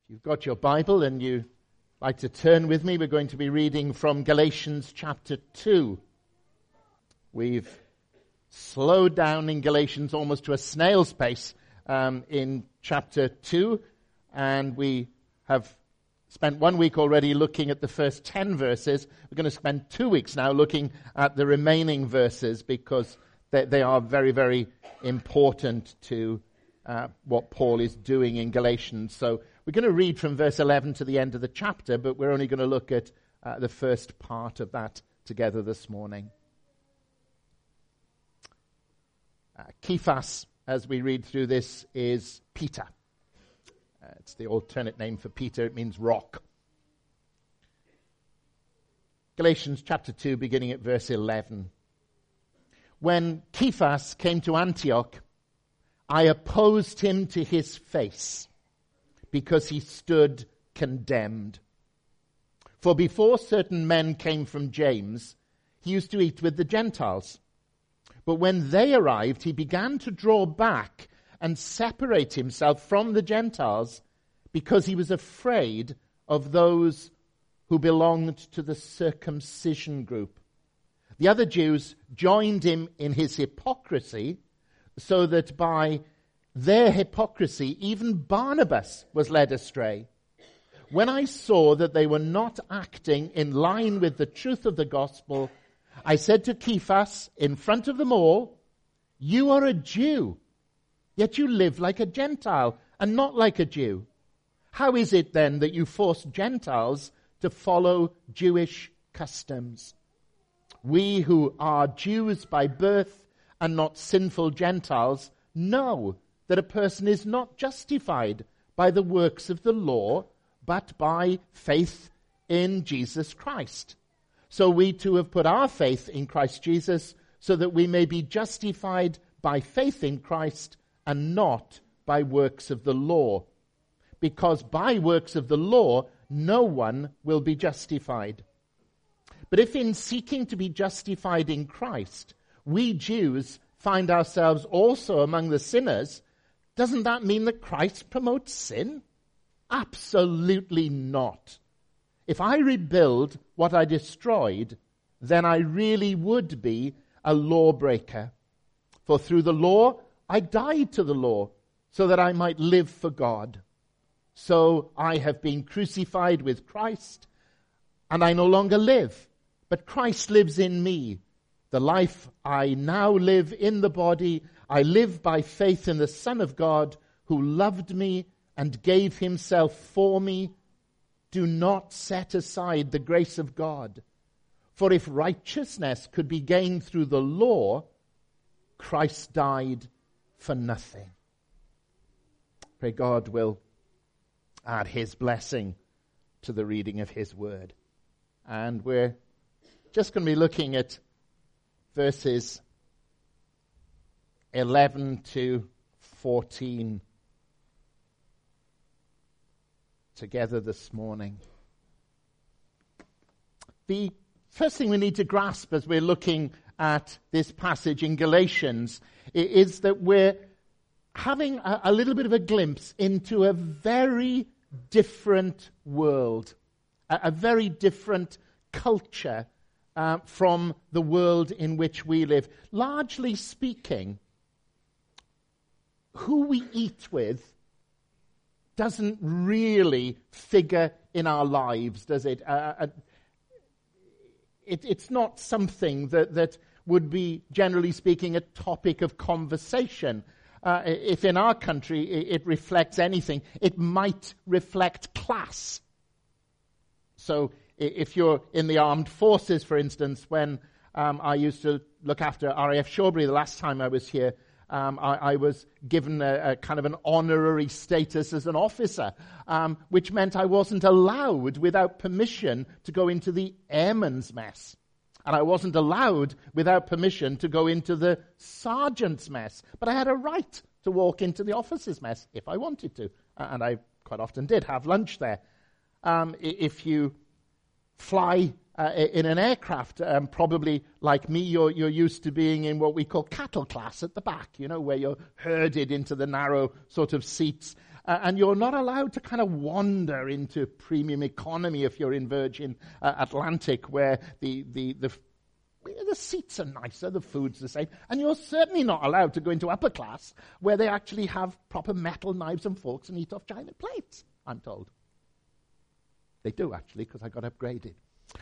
If you've got your Bible and you like to turn with me, we're going to be reading from Galatians chapter 2. We've slowed down in Galatians almost to a snail's pace in chapter 2, and we have spent 1 week already looking at the first 10 verses. We're going to spend 2 weeks now looking at the remaining verses because they are very, very important to what Paul is doing in Galatians. So we're going to read from verse 11 to the end of the chapter, but we're only going to look at the first part of that together this morning. Kephas, as we read through this, is Peter. It's the alternate name for Peter. It means rock. Galatians chapter 2, beginning at verse 11. When Kephas came to Antioch, I opposed him to his face, because he stood condemned. For before certain men came from James, he used to eat with the Gentiles. But when they arrived, he began to draw back and separate himself from the Gentiles, because he was afraid of those who belonged to the circumcision group. The other Jews joined him in his hypocrisy, so that by their hypocrisy even Barnabas was led astray. When I saw that they were not acting in line with the truth of the gospel, I said to Kephas in front of them all, "You are a Jew, yet you live like a Gentile and not like a Jew. How is it then that you force Gentiles to follow Jewish customs? We who are Jews by birth and not sinful Gentiles know that a person is not justified by the works of the law, but by faith in Jesus Christ. So we too have put our faith in Christ Jesus, so that we may be justified by faith in Christ and not by works of the law. Because by works of the law, no one will be justified. But if in seeking to be justified in Christ, we Jews find ourselves also among the sinners, doesn't that mean that Christ promotes sin? Absolutely not. If I rebuild what I destroyed, then I really would be a lawbreaker. For through the law, I died to the law, so that I might live for God. So I have been crucified with Christ, and I no longer live, but Christ lives in me. The life I now live in the body, I live by faith in the Son of God, who loved me and gave himself for me. Do not set aside the grace of God. For if righteousness could be gained through the law, Christ died for nothing. Pray God will add his blessing to the reading of his word. And we're just going to be looking at verses 11 to 14 together this morning. The first thing we need to grasp as we're looking at this passage in Galatians is that we're having a little bit of a glimpse into a very different world, a very different culture from the world in which we live. Largely speaking, who we eat with doesn't really figure in our lives, does it? It's not something that would be, generally speaking, a topic of conversation. If in our country it reflects anything, it might reflect class. So if you're in the armed forces, for instance, when I used to look after RAF Shawbury the last time I was here, I was given a kind of an honorary status as an officer, which meant I wasn't allowed without permission to go into the airman's mess. And I wasn't allowed without permission to go into the sergeant's mess. But I had a right to walk into the officer's mess if I wanted to. And I quite often did have lunch there. If you fly in an aircraft, probably like me, you're used to being in what we call cattle class at the back, where you're herded into the narrow sort of seats. And you're not allowed to kind of wander into premium economy if you're in Virgin Atlantic, where the seats are nicer, the food's the same. And you're certainly not allowed to go into upper class, where they actually have proper metal knives and forks and eat off china plates, I'm told. They do, actually, because I got upgraded.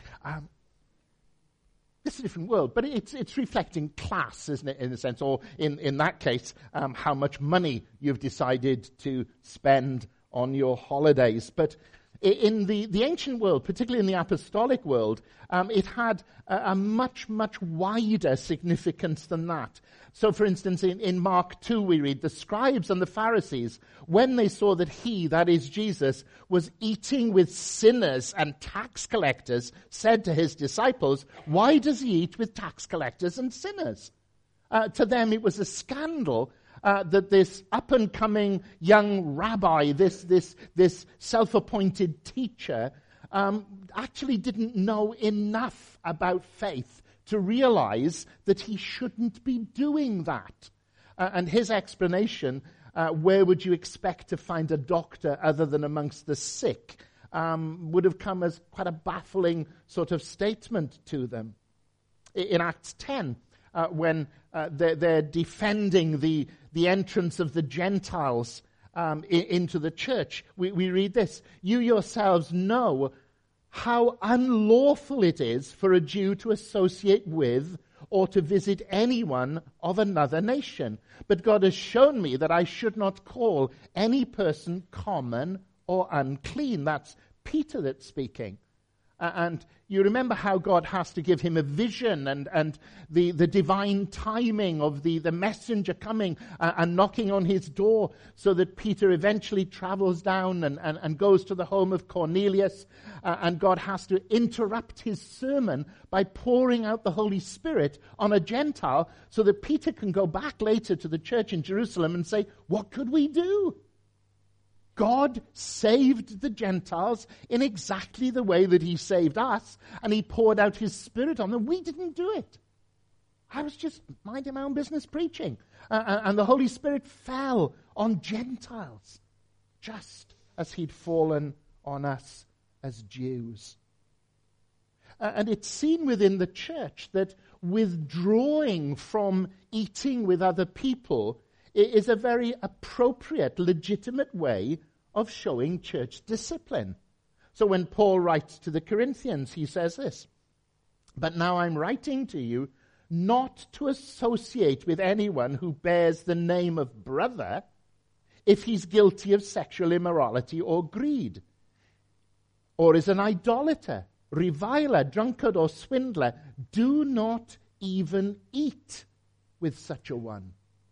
It's a different world, but it's reflecting class, isn't it, in a sense, or in that case, how much money you've decided to spend on your holidays. But in the ancient world, particularly in the apostolic world, it had a much, much wider significance than that. So, for instance, in Mark 2 we read, the scribes and the Pharisees, when they saw that he, that is Jesus, was eating with sinners and tax collectors, said to his disciples, "Why does he eat with tax collectors and sinners?" To them it was a scandal that this up-and-coming young rabbi, this self-appointed teacher, actually didn't know enough about faith to realize that he shouldn't be doing that. And his explanation, where would you expect to find a doctor other than amongst the sick, would have come as quite a baffling sort of statement to them. In Acts 10, when they're defending the entrance of the Gentiles into the church, we read this: "You yourselves know how unlawful it is for a Jew to associate with or to visit anyone of another nation. But God has shown me that I should not call any person common or unclean." That's Peter that's speaking. And you remember how God has to give him a vision and the divine timing of the messenger coming and knocking on his door, so that Peter eventually travels down and goes to the home of Cornelius, and God has to interrupt his sermon by pouring out the Holy Spirit on a Gentile, so that Peter can go back later to the church in Jerusalem and say, "What could we do?" God saved the Gentiles in exactly the way that he saved us, and he poured out his Spirit on them. We didn't do it. I was just minding my own business preaching. And the Holy Spirit fell on Gentiles, just as he'd fallen on us as Jews. And it's seen within the church that withdrawing from eating with other people is a very appropriate, legitimate way of showing church discipline. So when Paul writes to the Corinthians, he says this: "But now I'm writing to you not to associate with anyone who bears the name of brother if he's guilty of sexual immorality or greed, or is an idolater, reviler, drunkard, or swindler. Do not even eat with such a one."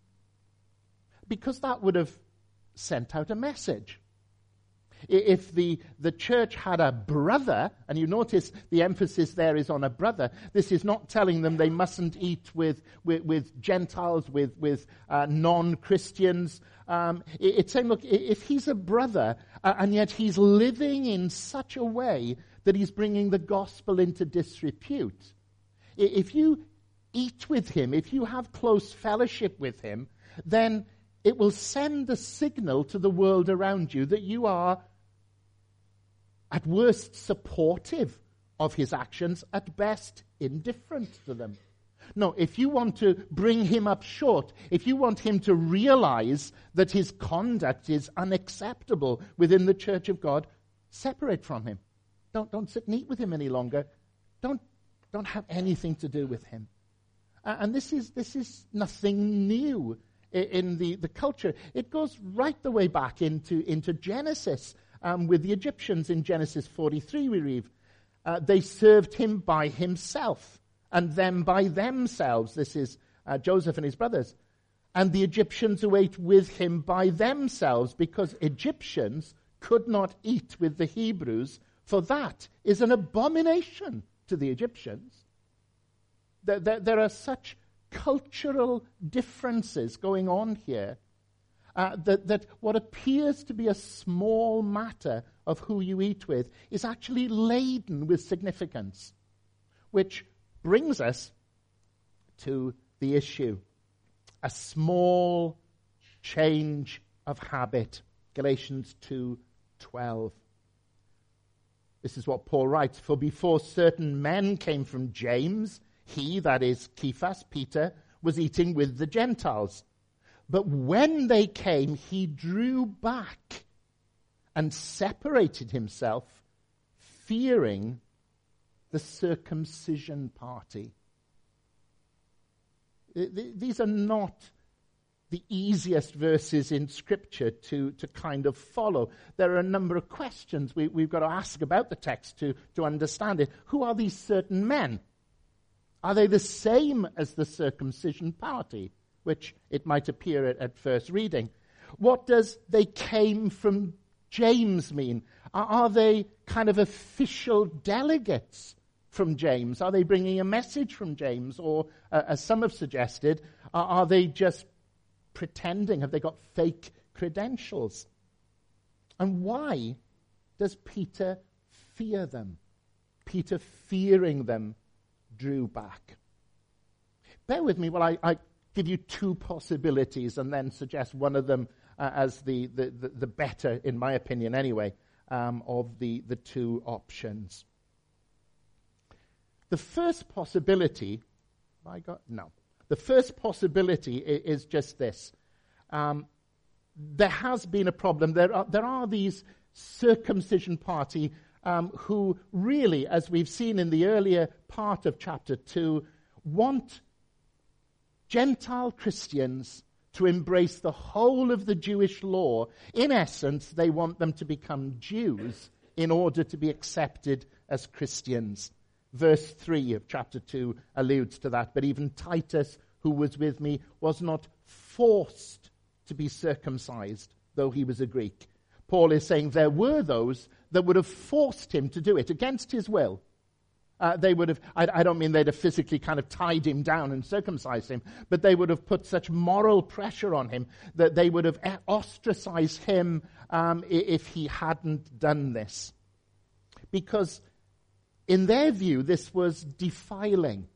Because that would have sent out a message. If the church had a brother, and you notice the emphasis there is on a brother, this is not telling them they mustn't eat with Gentiles, with non-Christians. It's saying, look, if he's a brother, and yet he's living in such a way that he's bringing the gospel into disrepute, if you eat with him, if you have close fellowship with him, then it will send the signal to the world around you that you are, at worst, supportive of his actions, at best, indifferent to them. No, if you want to bring him up short, if you want him to realize that his conduct is unacceptable within the church of God, separate from him. Don't sit and eat with him any longer. Don't have anything to do with him. And this is nothing new in the culture. It goes right the way back into Genesis, with the Egyptians. In Genesis 43 we read, they served him by himself, and them by themselves. This is Joseph and his brothers. And the Egyptians who ate with him by themselves, because Egyptians could not eat with the Hebrews, for that is an abomination to the Egyptians. There are such cultural differences going on here, that what appears to be a small matter of who you eat with is actually laden with significance. Which brings us to the issue. A small change of habit Galatians 2:12. This is what Paul writes. For before certain men came from James, he, that is Cephas, Peter, was eating with the Gentiles. But when they came, he drew back and separated himself, fearing the circumcision party. These are not the easiest verses in Scripture to kind of follow. There are a number of questions we've got to ask about the text to understand it. Who are these certain men? Are they the same as the circumcision party, which it might appear at first reading? What does they came from James mean? Are they kind of official delegates from James? Are they bringing a message from James? Or, as some have suggested, are they just pretending? Have they got fake credentials? And why does Peter fear them? Peter, fearing them, drew back. Bear with me while I give you two possibilities and then suggest one of them as the better, in my opinion anyway, of the two options. The first possibility, the first possibility is just this. There has been a problem. There are these circumcision party who really, as we've seen in the earlier part of chapter 2, want Gentile Christians to embrace the whole of the Jewish law. In essence, they want them to become Jews in order to be accepted as Christians. Verse 3 of chapter 2 alludes to that. But even Titus, who was with me, was not forced to be circumcised, though he was a Greek. Paul is saying there were those that would have forced him to do it against his will. They would have, I don't mean they'd have physically kind of tied him down and circumcised him, but they would have put such moral pressure on him that they would have ostracized him if he hadn't done this. Because in their view, this was defiling.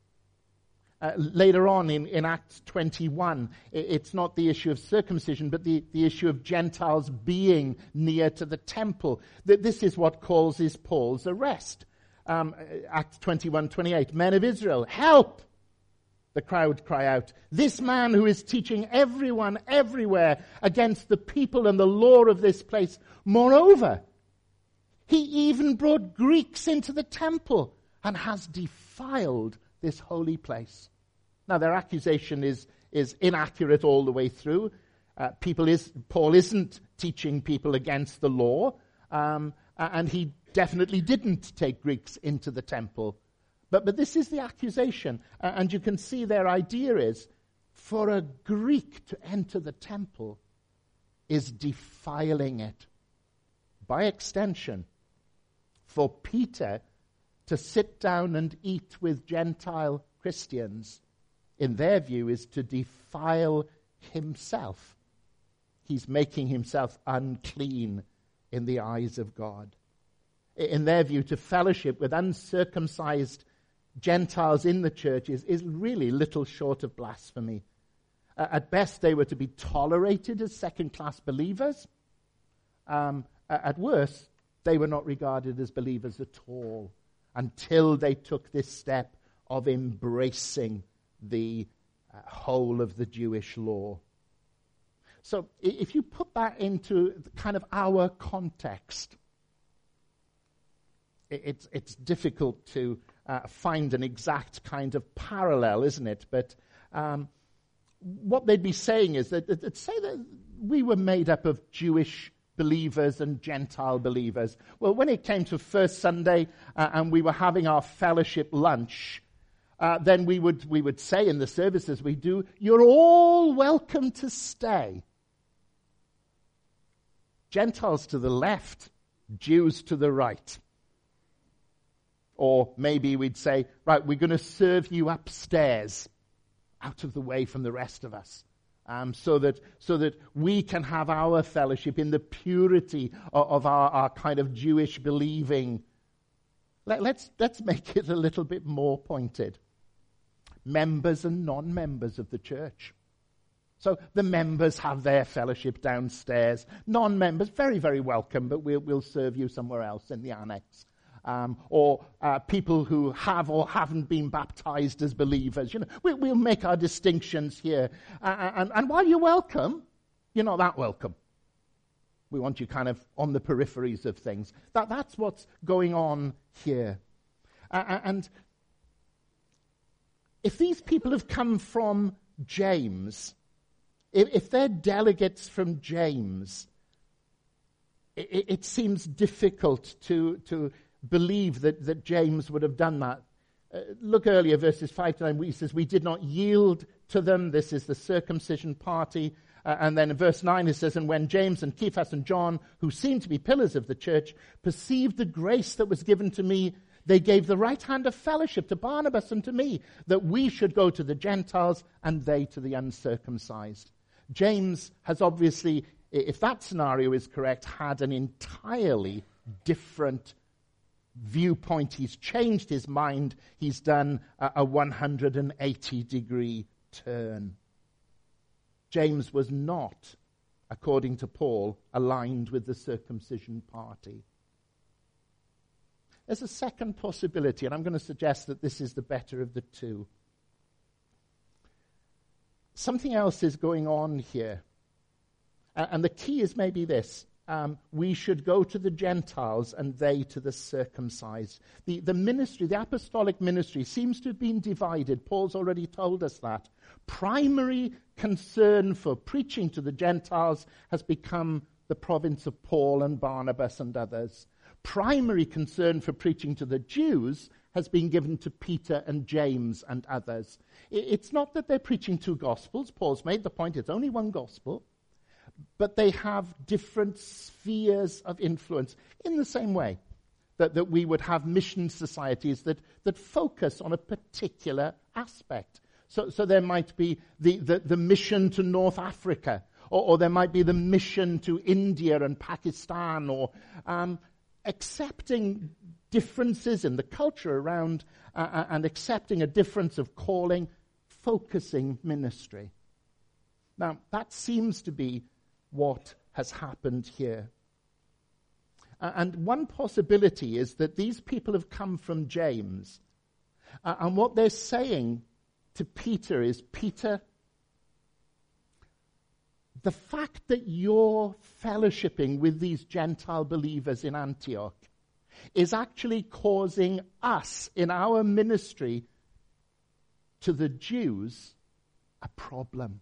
Later on in Acts 21, it's not the issue of circumcision, but the issue of Gentiles being near to the temple. This is what causes Paul's arrest. Acts 21:28, men of Israel, help! The crowd cry out, this man who is teaching everyone everywhere against the people and the law of this place. Moreover, he even brought Greeks into the temple and has defiled this holy place. Now, their accusation is inaccurate all the way through. Paul isn't teaching people against the law, and he definitely didn't take Greeks into the temple. But this is the accusation, and you can see their idea is, for a Greek to enter the temple is defiling it. By extension, for Peter to sit down and eat with Gentile Christians, in their view, is to defile himself. He's making himself unclean in the eyes of God. In their view, to fellowship with uncircumcised Gentiles in the church is really little short of blasphemy. At best, they were to be tolerated as second-class believers. At worst, they were not regarded as believers at all until they took this step of embracing the whole of the Jewish law. So if you put that into kind of our context, it's difficult to find an exact kind of parallel, isn't it? But what they'd be saying is that say that we were made up of Jewish believers and Gentile believers. Well, when it came to First Sunday and we were having our fellowship lunch, then we would say in the services we do, you're all welcome to stay. Gentiles to the left, Jews to the right. Or maybe we'd say, right, we're going to serve you upstairs, out of the way from the rest of us, so that we can have our fellowship in the purity of our kind of Jewish believing. Let's make it a little bit more pointed. Members and non-members of the church. So the members have their fellowship downstairs. Non-members, very, very welcome, but we'll serve you somewhere else in the annex. Or people who have or haven't been baptized as believers. We'll make our distinctions here. And while you're welcome, you're not that welcome. We want you kind of on the peripheries of things. That's what's going on here. And if these people have come from James, if they're delegates from James, it seems difficult to believe that James would have done that. Look earlier, verses 5 to 9, where he says, we did not yield to them. This is the circumcision party. And then in verse 9 it says, and when James and Cephas and John, who seemed to be pillars of the church, perceived the grace that was given to me, they gave the right hand of fellowship to Barnabas and to me, that we should go to the Gentiles and they to the uncircumcised. James has obviously, if that scenario is correct, had an entirely different viewpoint. He's changed his mind. He's done a 180-degree turn. James was not, according to Paul, aligned with the circumcision party. There's a second possibility, and I'm going to suggest that this is the better of the two. Something else is going on here. And the key is maybe this. We should go to the Gentiles and they to the circumcised. The ministry, the apostolic ministry, seems to have been divided. Paul's already told us that. Primary concern for preaching to the Gentiles has become the province of Paul and Barnabas and others. Primary concern for preaching to the Jews has been given to Peter and James and others. It's not that they're preaching two gospels. Paul's made the point it's only one gospel. But they have different spheres of influence in the same way that we would have mission societies that focus on a particular aspect. So there might be the mission to North Africa, or there might be the mission to India and Pakistan, or accepting differences in the culture around and accepting a difference of calling, focusing ministry. Now, that seems to be what has happened here. And one possibility is that these people have come from James, and what they're saying to Peter is, Peter, the fact that you're fellowshipping with these Gentile believers in Antioch is actually causing us in our ministry to the Jews a problem.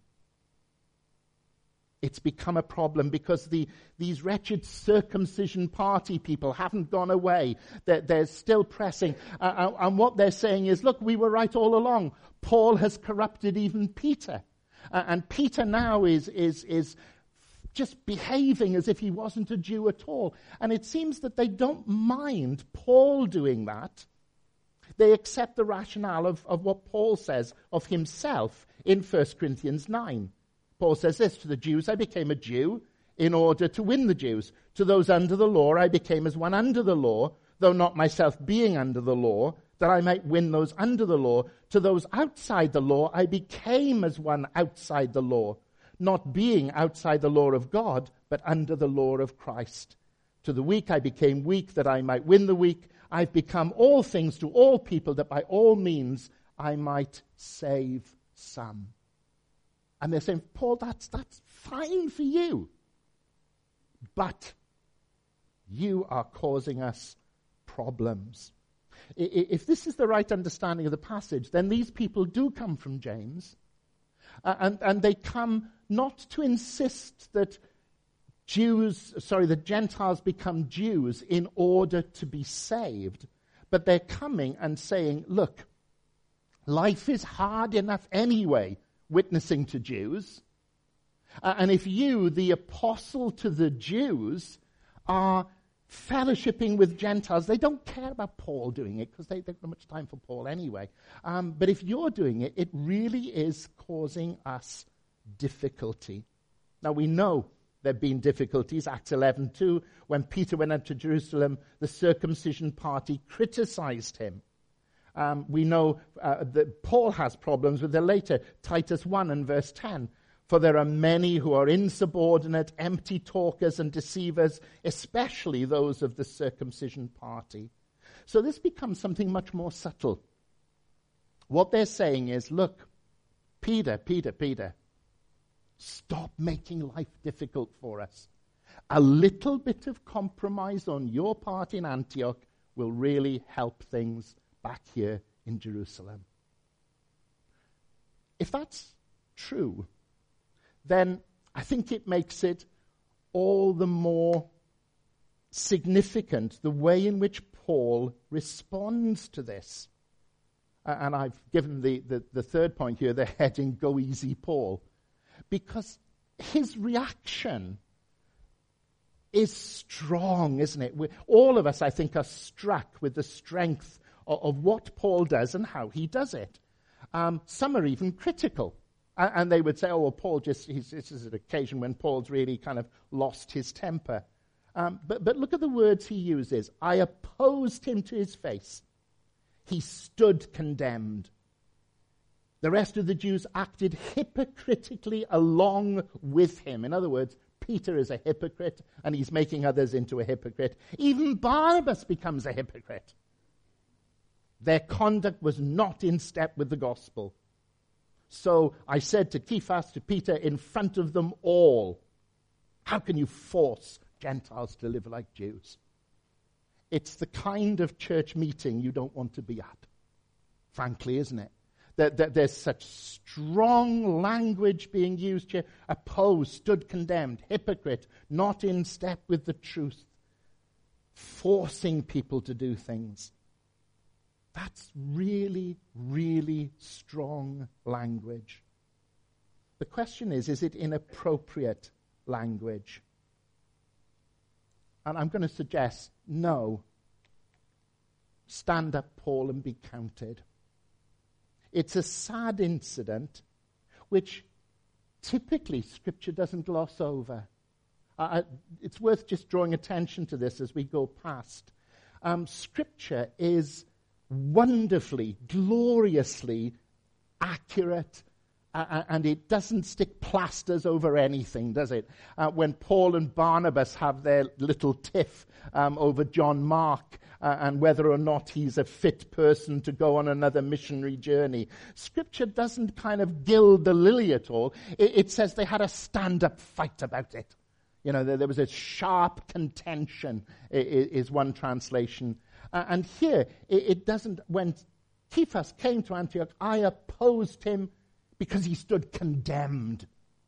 It's become a problem because these wretched circumcision party people haven't gone away. They're still pressing. And what they're saying is, look, we were right all along. Paul has corrupted even Peter. And Peter now is just behaving as if he wasn't a Jew at all. And it seems that they don't mind Paul doing that. They accept the rationale of what Paul says of himself in 1 Corinthians 9. Paul says this, to the Jews I became a Jew in order to win the Jews. To those under the law I became as one under the law, though not myself being under the law, that I might win those under the law. To those outside the law I became as one outside the law, not being outside the law of God, but under the law of Christ. To the weak I became weak, that I might win the weak. I've become all things to all people, that by all means I might save some. And they're saying, Paul, that's fine for you. But you are causing us problems. If this is the right understanding of the passage, then these people do come from James. And they come not to insist that the Gentiles become Jews in order to be saved. But they're coming and saying, look, life is hard enough anyway, witnessing to Jews. And if you, the apostle to the Jews, are fellowshipping with Gentiles, they don't care about Paul doing it because they don't have much time for Paul anyway. But if you're doing it, it really is causing us difficulty. Now we know there have been difficulties. Acts 11:2, when Peter went up to Jerusalem, the circumcision party criticized him. We know that Paul has problems with it later. Titus 1 and verse 10. For there are many who are insubordinate, empty talkers and deceivers, especially those of the circumcision party. So this becomes something much more subtle. What they're saying is, look, Peter, stop making life difficult for us. A little bit of compromise on your part in Antioch will really help things back here in Jerusalem. If that's true, then I think it makes it all the more significant the way in which Paul responds to this. And I've given the third point here, the heading, Go Easy, Paul. Because his reaction is strong, isn't it? All of us, I think, are struck with the strength of what Paul does and how he does it. Some are even critical. And they would say, oh, well, Paul this is an occasion when Paul's really kind of lost his temper. But look at the words he uses. I opposed him to his face. He stood condemned. The rest of the Jews acted hypocritically along with him. In other words, Peter is a hypocrite, and he's making others into a hypocrite. Even Barnabas becomes a hypocrite. Their conduct was not in step with the gospel. So I said to Cephas, to Peter, in front of them all, how can you force Gentiles to live like Jews? It's the kind of church meeting you don't want to be at, frankly, isn't it? That there's such strong language being used here. Opposed, stood condemned, hypocrite, not in step with the truth, forcing people to do things. That's really, really strong language. The question is it inappropriate language? And I'm going to suggest, no. Stand up, Paul, and be counted. It's a sad incident which typically Scripture doesn't gloss over. It's worth just drawing attention to this as we go past. Scripture is wonderfully, gloriously accurate, and it doesn't stick plasters over anything, does it? When Paul and Barnabas have their little tiff over John Mark and whether or not he's a fit person to go on another missionary journey, Scripture doesn't kind of gild the lily at all. It says they had a stand-up fight about it. You know, there was a sharp contention, is one translation. And here, it doesn't, when Cephas came to Antioch, I opposed him because he stood condemned.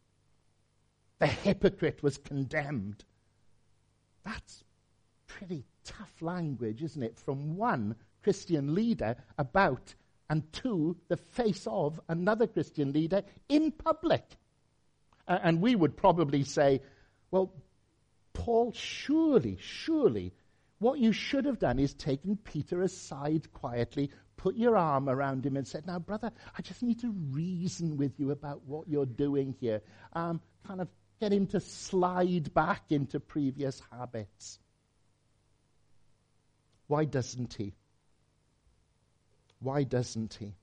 The hypocrite was condemned. That's pretty tough language, isn't it? From one Christian leader about and to the face of another Christian leader in public. And we would probably say, well, Paul, surely, what you should have done is taken Peter aside quietly, put your arm around him and said, now, brother, I just need to reason with you about what you're doing here. Kind of get him to slide back into previous habits. Why doesn't he? Why doesn't he?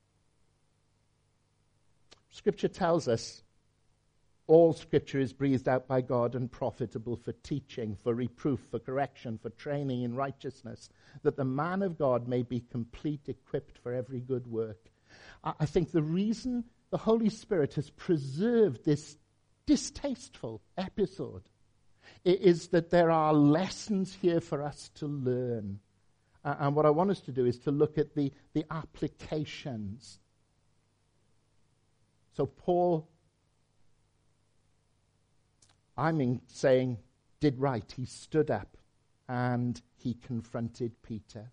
Scripture tells us all Scripture is breathed out by God and profitable for teaching, for reproof, for correction, for training in righteousness, that the man of God may be complete, equipped for every good work. I think the reason the Holy Spirit has preserved this distasteful episode is that there are lessons here for us to learn. And what I want us to do is to look at the applications. So Paul, I'm saying, did right. He stood up and he confronted Peter.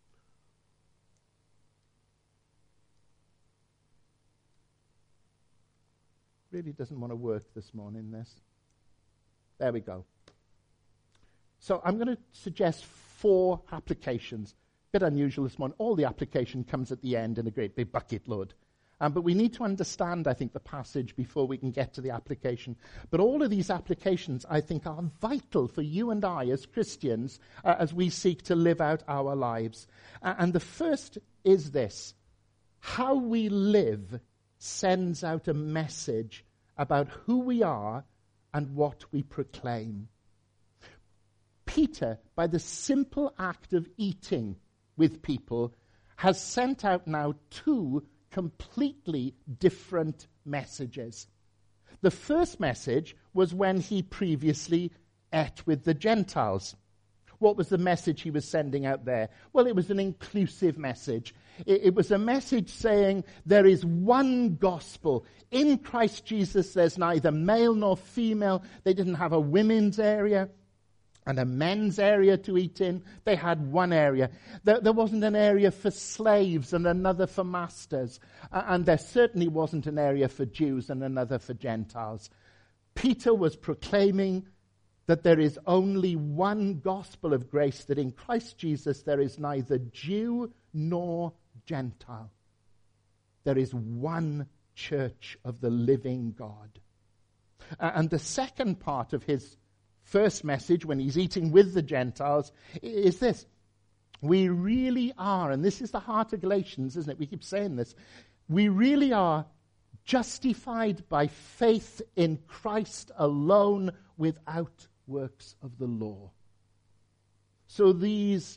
Really doesn't want to work this morning, this. There we go. So I'm going to suggest 4 applications. A bit unusual this morning. All the application comes at the end in a great big bucket load. But we need to understand, I think, the passage before we can get to the application. But all of these applications, I think, are vital for you and I as Christians as we seek to live out our lives. And the first is this. How we live sends out a message about who we are and what we proclaim. Peter, by the simple act of eating with people, has sent out now two completely different messages. The first message was when he previously ate with the Gentiles. What was the message he was sending out there? Well, it was an inclusive message. It was a message saying there is one gospel. In Christ Jesus, there's neither male nor female. They didn't have a women's area and a men's area to eat in. They had one area. There wasn't an area for slaves and another for masters. And there certainly wasn't an area for Jews and another for Gentiles. Peter was proclaiming that there is only one gospel of grace, that in Christ Jesus there is neither Jew nor Gentile. There is one church of the living God. And the second part of his first message, when he's eating with the Gentiles, is this. We really are, and this is the heart of Galatians, isn't it? We keep saying this. We really are justified by faith in Christ alone, without works of the law. So these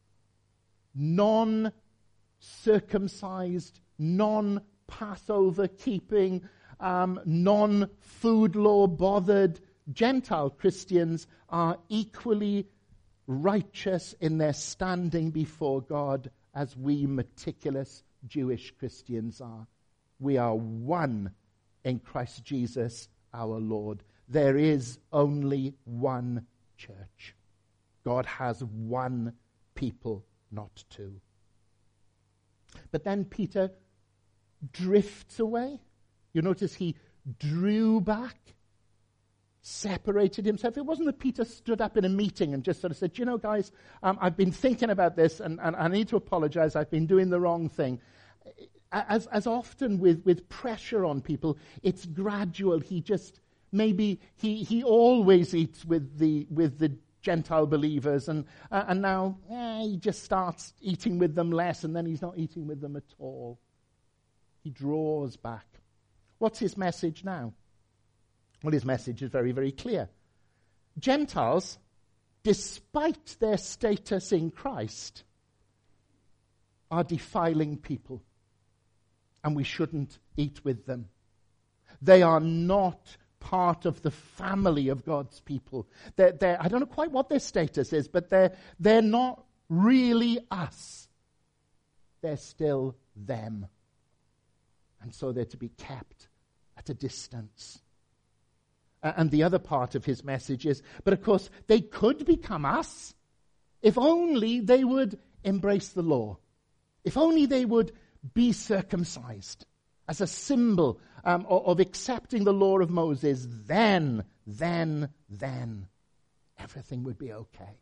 non-circumcised, non-Passover keeping, non-food law bothered Gentile Christians are equally righteous in their standing before God as we meticulous Jewish Christians are. We are one in Christ Jesus our Lord. There is only one church. God has one people, not two. But then Peter drifts away. You notice he drew back, separated himself. It wasn't that Peter stood up in a meeting and just sort of said, you know, guys, I've been thinking about this and I need to apologize. I've been doing the wrong thing. As often with pressure on people, it's gradual. Maybe he always eats with the Gentile believers, and now he just starts eating with them less, and then he's not eating with them at all. He draws back. What's his message now? Well, his message is very, very clear. Gentiles, despite their status in Christ, are defiling people, and we shouldn't eat with them. They are not part of the family of God's people. They're, I don't know quite what their status is, but they're not really us. They're still them. And so they're to be kept at a distance. And the other part of his message is, but of course, they could become us if only they would embrace the law. If only they would be circumcised as a symbol of accepting the law of Moses, then everything would be okay.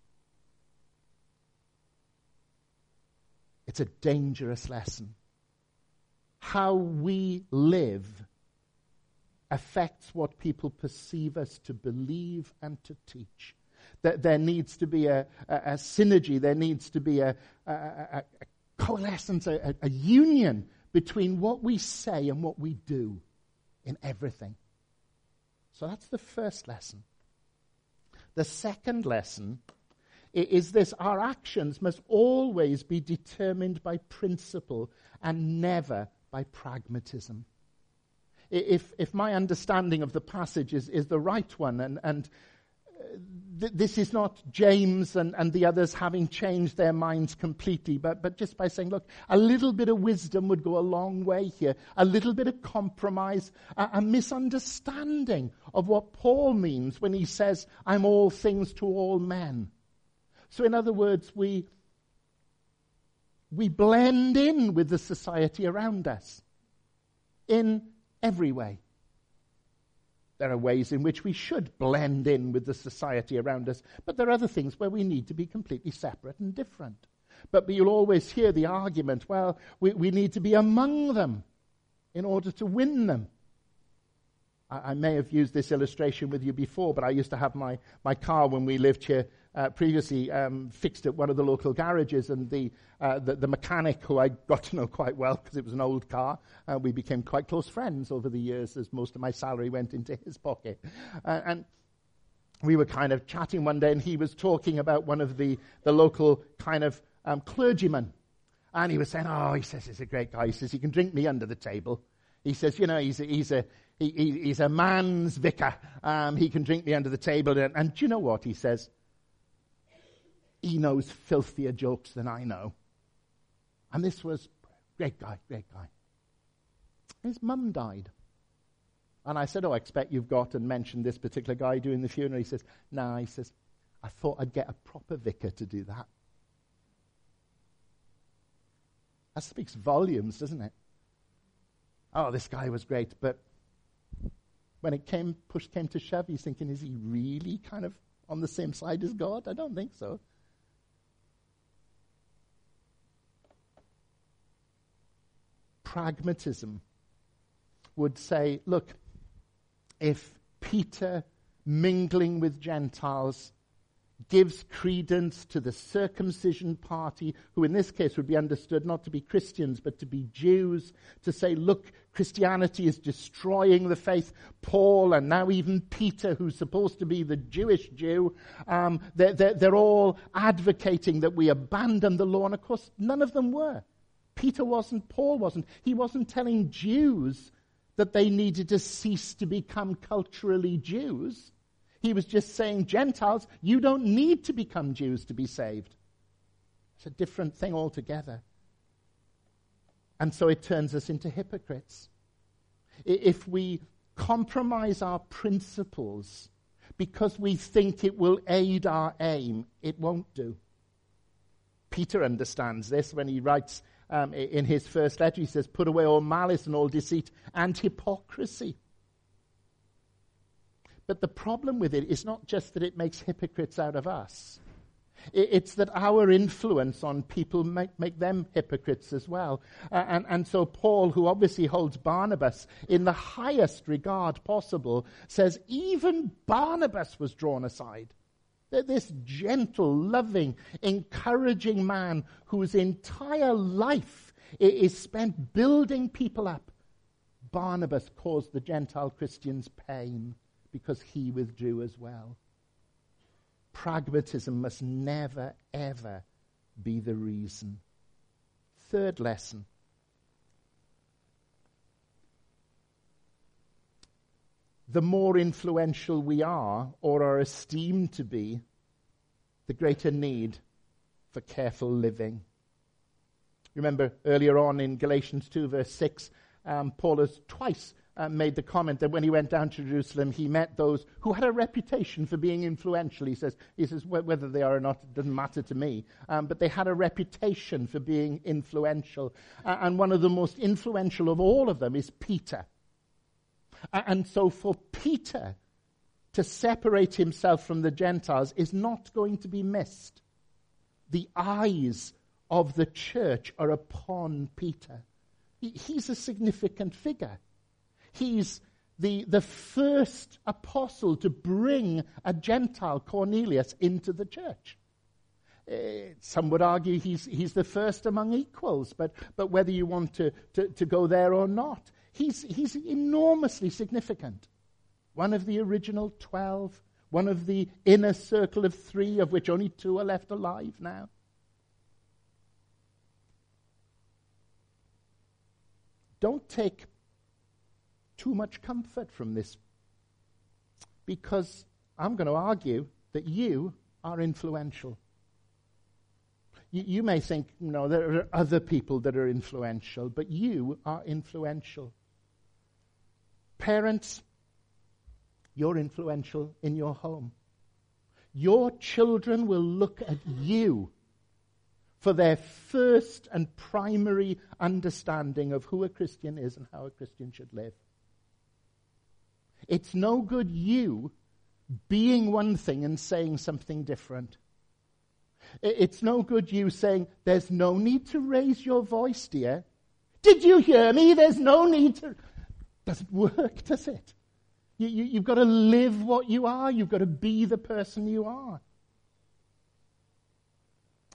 It's a dangerous lesson. How we live affects what people perceive us to believe and to teach. That there needs to be a synergy, there needs to be a coalescence, a union between what we say and what we do in everything. So that's the first lesson. The second lesson is this: our actions must always be determined by principle and never by pragmatism. If my understanding of the passage is the right one, and this is not James and the others having changed their minds completely, but just by saying, look, a little bit of wisdom would go a long way here, a little bit of compromise, a misunderstanding of what Paul means when he says, I'm all things to all men. So in other words, we blend in with the society around us in every way. There are ways in which we should blend in with the society around us, but there are other things where we need to be completely separate and different. But you'll always hear the argument, well, we need to be among them in order to win them. I may have used this illustration with you before, but I used to have my car when we lived here previously fixed at one of the local garages, and the mechanic, who I got to know quite well because it was an old car, we became quite close friends over the years as most of my salary went into his pocket. And we were kind of chatting one day, and he was talking about one of the local kind of clergymen. And he was saying, he says, he's a great guy. He says, he can drink me under the table. He says, he's a man's vicar. He can drink me under the table. And do you know what? He says, he knows filthier jokes than I know. And this was great guy. His mum died. And I said, I expect you've got and mentioned this particular guy doing the funeral. He says, no, he says, I thought I'd get a proper vicar to do that. That speaks volumes, doesn't it? Oh, this guy was great, but when push came to shove, he's thinking, is he really kind of on the same side as God? I don't think so. Pragmatism would say, look, if Peter mingling with Gentiles gives credence to the circumcision party, who in this case would be understood not to be Christians but to be Jews, to say, look, Christianity is destroying the faith. Paul and now even Peter, who's supposed to be the Jewish Jew, they're all advocating that we abandon the law, and of course none of them were. Peter wasn't, Paul wasn't. He wasn't telling Jews that they needed to cease to become culturally Jews. He was just saying, Gentiles, you don't need to become Jews to be saved. It's a different thing altogether. And so it turns us into hypocrites. If we compromise our principles because we think it will aid our aim, it won't do. Peter understands this when he writes in his first letter. He says, put away all malice and all deceit and hypocrisy. But the problem with it is not just that it makes hypocrites out of us. It's that our influence on people make them hypocrites as well. And so Paul, who obviously holds Barnabas in the highest regard possible, says even Barnabas was drawn aside. This gentle, loving, encouraging man whose entire life is spent building people up. Barnabas caused the Gentile Christians pain because he withdrew as well. Pragmatism must never, ever be the reason. Third lesson. The more influential we are or are esteemed to be, the greater need for careful living. Remember earlier on in Galatians 2 verse 6, Paul has twice made the comment that when he went down to Jerusalem, he met those who had a reputation for being influential. He says, whether they are or not, it doesn't matter to me. But they had a reputation for being influential. And one of the most influential of all of them is Peter. And so for Peter to separate himself from the Gentiles is not going to be missed. The eyes of the church are upon Peter. He's a significant figure. He's the first apostle to bring a Gentile, Cornelius, into the church. Some would argue he's the first among equals, but whether you want to go there or not, he's enormously significant. One of the original 12, one of the inner circle of 3, of which only 2 are left alive now. Don't take too much comfort from this, because I'm going to argue that you are influential. You may think, no, there are other people that are influential, but you are influential. Parents, you're influential in your home. Your children will look at you for their first and primary understanding of who a Christian is and how a Christian should live. It's no good you being one thing and saying something different. It's no good you saying, there's no need to raise your voice, dear. Did you hear me? There's no need to... Doesn't work, does it? You've got to live what you are. You've got to be the person you are.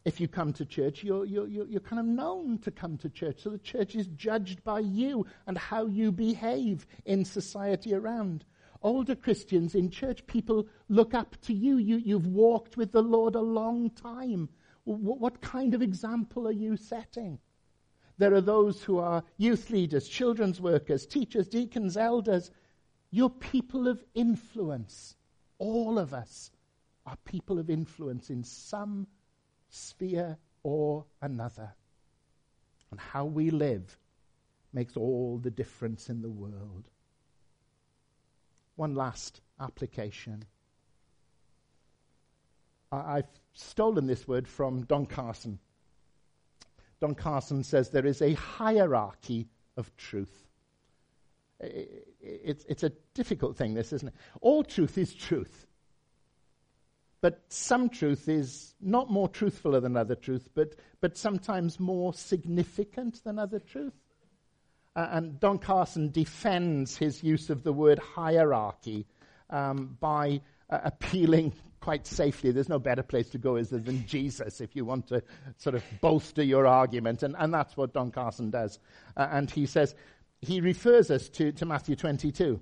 If you come to church, you're kind of known to come to church. So the church is judged by you and how you behave in society around. Older Christians in church, people look up to you. You've walked with the Lord a long time. What kind of example are you setting? There are those who are youth leaders, children's workers, teachers, deacons, elders. You're people of influence. All of us are people of influence in some sphere or another. And how we live makes all the difference in the world. One last application. I've stolen this word from Don Carson. Don Carson says there is a hierarchy of truth. It's a difficult thing, this, isn't it? All truth is truth. But some truth is not more truthful than other truth, but sometimes more significant than other truth. And Don Carson defends his use of the word hierarchy by appealing quite safely. There's no better place to go than Jesus if you want to sort of bolster your argument. And that's what Don Carson does. And he says, he refers us to Matthew 22.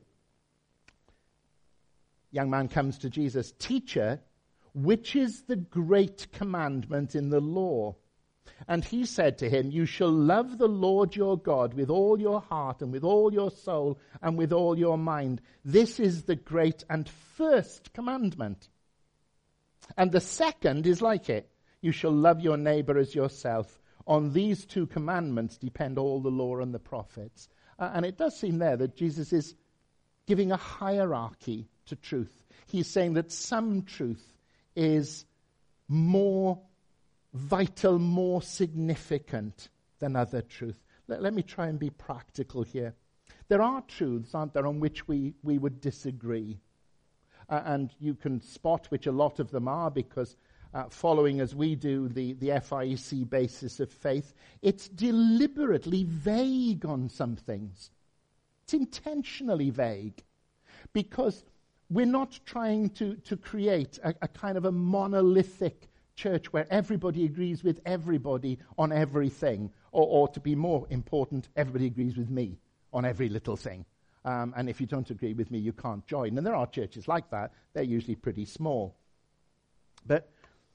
Young man comes to Jesus, "Teacher, which is the great commandment in the law?" And he said to him, "You shall love the Lord your God with all your heart and with all your soul and with all your mind. This is the great and first commandment. And the second is like it. You shall love your neighbor as yourself. On these two commandments depend all the law and the prophets." And it does seem there that Jesus is giving a hierarchy to truth. He's saying that some truth is more vital, more significant than other truth. Let me try and be practical here. There are truths, aren't there, on which we would disagree. And you can spot which a lot of them are because following as we do the FIEC basis of faith, it's deliberately vague on some things. It's intentionally vague because we're not trying to create a kind of a monolithic church where everybody agrees with everybody on everything, or to be more important, everybody agrees with me on every little thing. And if you don't agree with me, you can't join. And there are churches like that. They're usually pretty small. But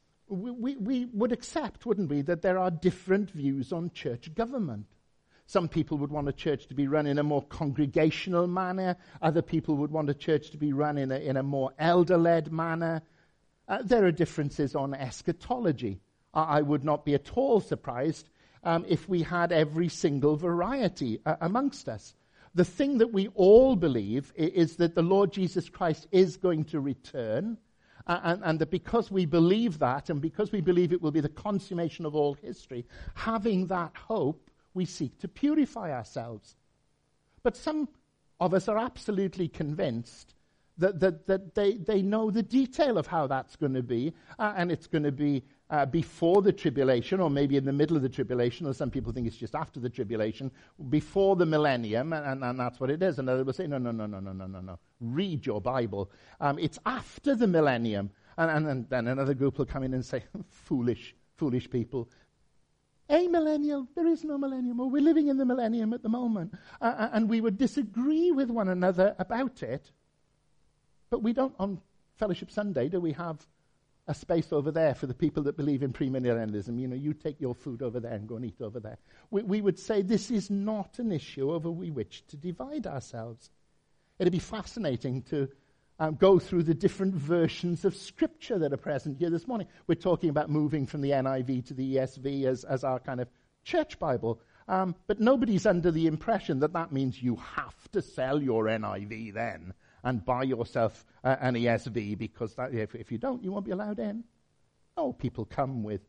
we would accept, wouldn't we, that there are different views on church government. Some people would want a church to be run in a more congregational manner. Other people would want a church to be run in a more elder-led manner. There are differences on eschatology. I would not be at all surprised if we had every single variety amongst us. The thing that we all believe is that the Lord Jesus Christ is going to return, and that because we believe that, and because we believe it will be the consummation of all history, having that hope, we seek to purify ourselves. But some of us are absolutely convinced that they know the detail of how that's going to be, and it's going to be before the tribulation, or maybe in the middle of the tribulation, or some people think it's just after the tribulation, before the millennium, and that's what it is. And others will say, no. Read your Bible. It's after the millennium. And then another group will come in and say, foolish people. A millennial, there is no millennium, or we're living in the millennium at the moment. And we would disagree with one another about it, but we don't, on Fellowship Sunday, do we have a space over there for the people that believe in premillennialism? You know, you take your food over there and go and eat over there. We would say this is not an issue over which to divide ourselves. It'd be fascinating to go through the different versions of Scripture that are present here this morning. We're talking about moving from the NIV to the ESV as our kind of church Bible. But nobody's under the impression that means you have to sell your NIV then and buy yourself an ESV, because if you don't, you won't be allowed in. Oh, people come with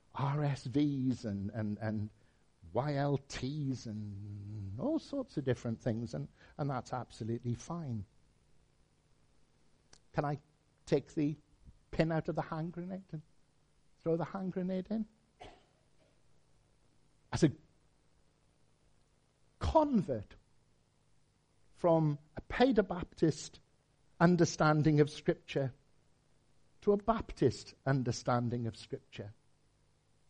RSVs and YLTs and all sorts of different things, and that's absolutely fine. Can I take the pin out of the hand grenade and throw the hand grenade in? As a convert from a Paedo-Baptist understanding of Scripture to a Baptist understanding of Scripture,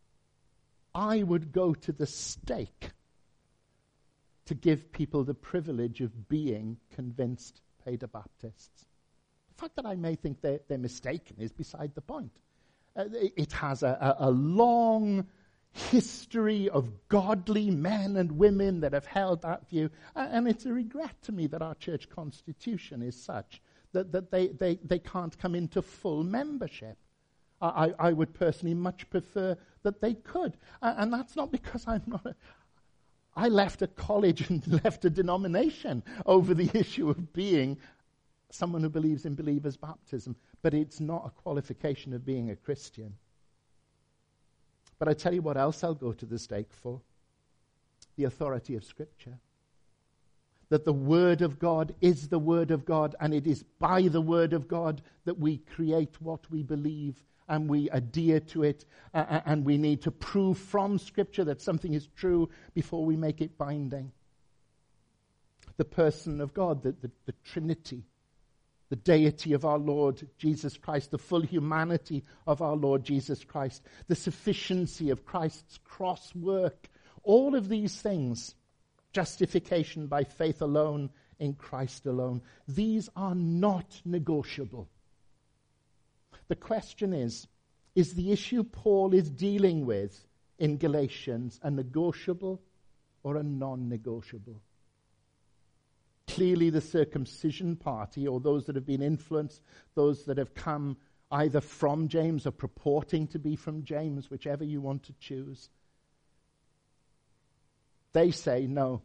I would go to the stake to give people the privilege of being convinced Paedobaptists. The fact that I may think they're mistaken is beside the point. It has a long history of godly men and women that have held that view, and it's a regret to me that our church constitution is such that they can't come into full membership. I would personally much prefer that they could, and that's not because I'm not I left a college and left a denomination over the issue of being someone who believes in believers' baptism, but it's not a qualification of being a Christian. But I tell you what else I'll go to the stake for. The authority of Scripture. That the Word of God is the Word of God, and it is by the Word of God that we create what we believe, and we adhere to it, and we need to prove from Scripture that something is true before we make it binding. The person of God, the Trinity, the deity of our Lord Jesus Christ, the full humanity of our Lord Jesus Christ, the sufficiency of Christ's cross work, all of these things, justification by faith alone, in Christ alone, these are not negotiable. The question is the issue Paul is dealing with in Galatians a negotiable or a non-negotiable? Clearly the circumcision party, or those that have been influenced, those that have come either from James or purporting to be from James, whichever you want to choose, they say, no,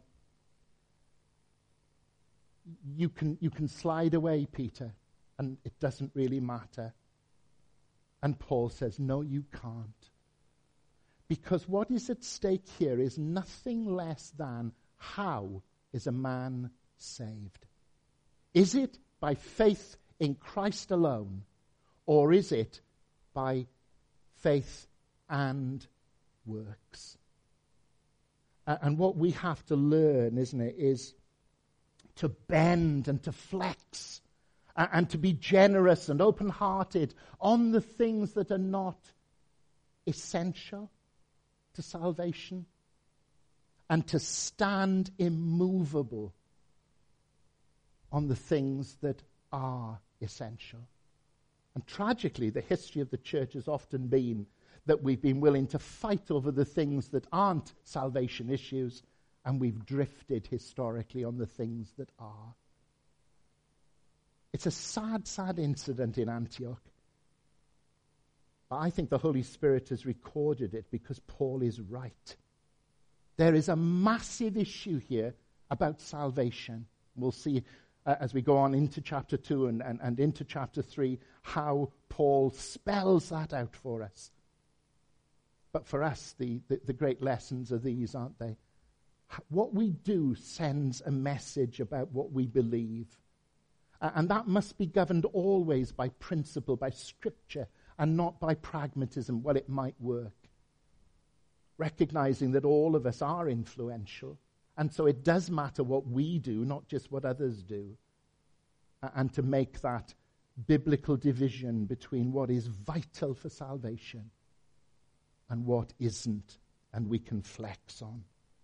you can slide away, Peter, and it doesn't really matter. And Paul says, no, you can't. Because what is at stake here is nothing less than how is a man saved. Is it by faith in Christ alone, or is it by faith and works? And what we have to learn, isn't it, is to bend and to flex and to be generous and open-hearted on the things that are not essential to salvation, and to stand immovable on the things that are essential. And tragically, the history of the church has often been that we've been willing to fight over the things that aren't salvation issues, and we've drifted historically on the things that are. It's a sad, sad incident in Antioch. But I think the Holy Spirit has recorded it because Paul is right. There is a massive issue here about salvation. We'll see as we go on into chapter 2 and into chapter 3 how Paul spells that out for us. But for us, the great lessons are these, aren't they? What we do sends a message about what we believe. And that must be governed always by principle, by Scripture, and not by pragmatism. Well, it might work. Recognizing that all of us are influential, and so it does matter what we do, not just what others do. And to make that biblical division between what is vital for salvation and what isn't, and we can flex on.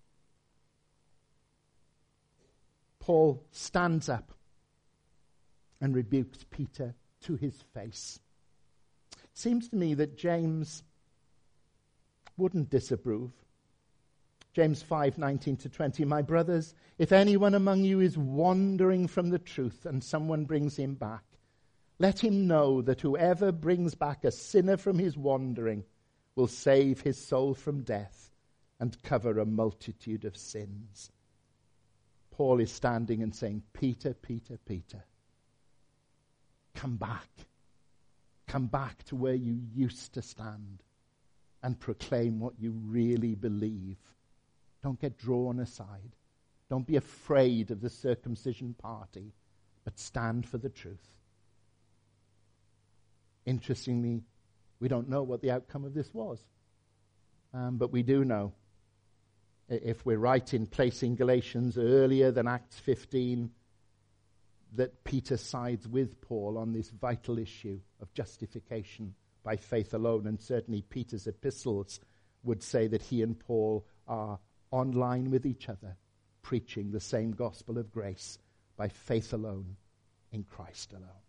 Paul stands up and rebukes Peter to his face. It seems to me that James wouldn't disapprove. James 5:19-20, my brothers, if anyone among you is wandering from the truth and someone brings him back, let him know that whoever brings back a sinner from his wandering will save his soul from death and cover a multitude of sins. Paul is standing and saying, Peter, Peter, Peter, come back. Come back to where you used to stand and proclaim what you really believe. Don't get drawn aside. Don't be afraid of the circumcision party, but stand for the truth. Interestingly, we don't know what the outcome of this was. But we do know, if we're right in placing Galatians earlier than Acts 15, that Peter sides with Paul on this vital issue of justification by faith alone. And certainly Peter's epistles would say that he and Paul are online with each other, preaching the same gospel of grace by faith alone, in Christ alone.